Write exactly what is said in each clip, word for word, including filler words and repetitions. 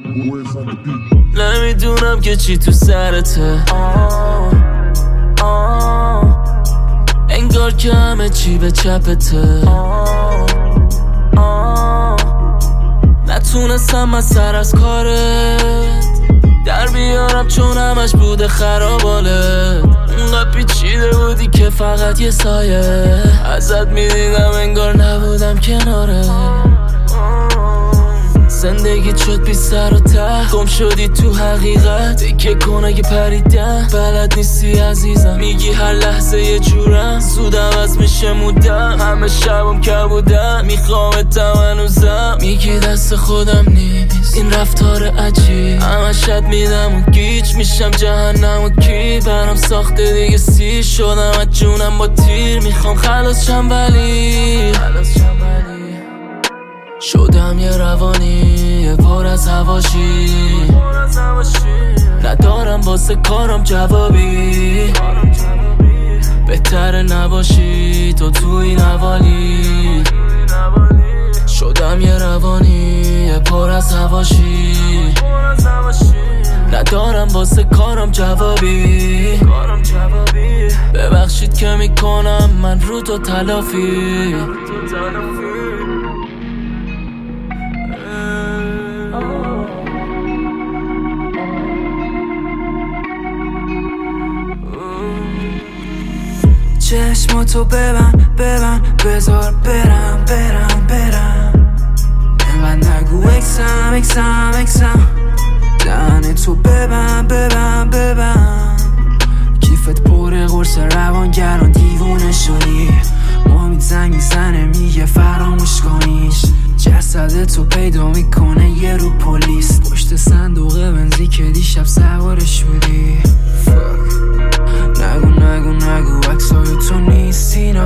نمیدونم که چی تو سرته، انگار که همه چی به چپته. نتونستم از سر از کارت در بیارم چون همش بوده خرابالت. اونقدر پیچیده بودی که فقط یه سایه ازت میدیدم، انگار نبودم کناره. زندگی شد بی سر و ته، گم شدی تو حقیقت. تکه کنه که پریدم، بلد نیستی عزیزم. میگی هر لحظه یه جورم، زودم از میشه مودم. همه شبم که بودم، میخوامتم هنوزم. میگی دست خودم نیست این رفتار عجیب، همه شد میدم و گیج میشم جهنم و کی برام ساخته دیگه سیر شدم از جونم با تیر. میخوام خلاص شم ولی شدم یه روانی پر از هواشی. ندارم واسه کارم جوابی، بهتره نباشی تو تو این حوالی. شدم یه روانی پر از هواشی. ندارم واسه کارم جوابی. ببخشید که میکنم من رو تو تلافی. چشماتو ببن ببن بذار برم برم برم. انقدر نگو اکسم اکسم اکسم. دهن تو ببن ببن ببن. کیفت پر قرص روانگران دیوونه شدی. امید زنگ میزنه میگه فراموش کنیش. جسد تو پیدا میکنه یه رو پلیس پشت صندوق بنزی که دیشب سوارش بودی. نگو نگو نگو عکسای تو نیست اینا.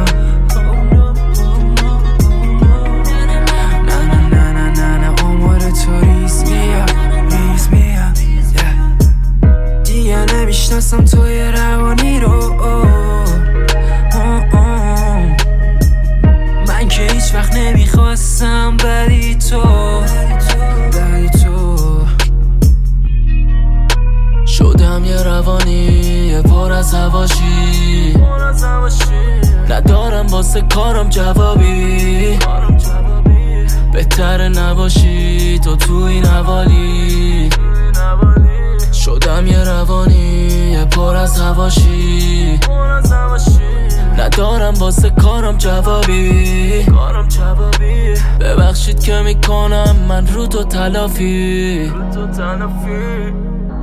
نه نه نه نه نه نه آمار تو ریز میاد ریز میاد. دیگه نمیشناسم توی روانی رو. من که هیچ وقت نمیخواستم بدی تو بدی تو. شدم یه روانی پر از هواشی. ندارم واسه کارم جوابی، بهتره نباشی تو تو این حوالی. شدم یه روانی پر از هواشی. ندارم واسه کارم جوابی. ببخشید که میکنم من رو تو تلافی.